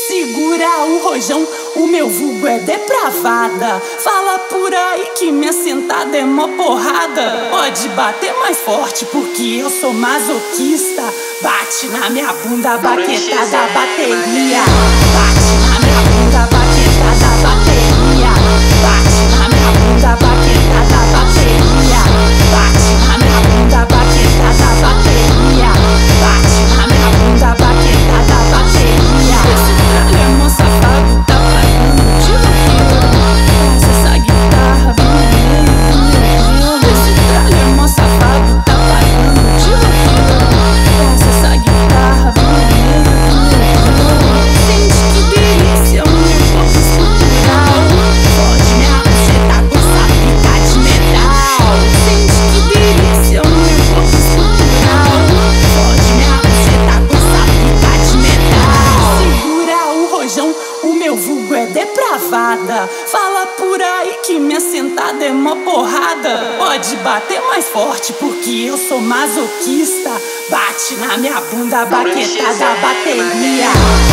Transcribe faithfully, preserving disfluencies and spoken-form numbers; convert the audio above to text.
Segura o rojão, o meu vulgo é depravada. Fala por aí que minha sentada é mó porrada. Pode bater mais forte porque eu sou masoquista. Bate na minha bunda, baqueta da bateria. Bate na minha bunda, baqueta da bateria. Bate na minha bunda, baqueta da bateria. Bate na minha bunda, baqueta da bateria. Bate na minha bunda, baqueta da bateria. Esse tralhão safado tá pagando de roqueiro. Traz essa guitarra bem no meio. Esse tralhão safado tá pagando de roqueiro. Traz essa guitarra bem no meio. Sente que delícia, o meu corpo escultural. Fode minha buceta com essa pica de metal. Sente que delícia, o meu corpo escultural. Fode minha buceta com essa pica de metal. Segura o rojão, o meu vulgo é depravada. Fala por aí que minha sentada é mó porrada. Pode bater mais forte porque eu sou masoquista. Bate na minha bunda, baqueta da bateria.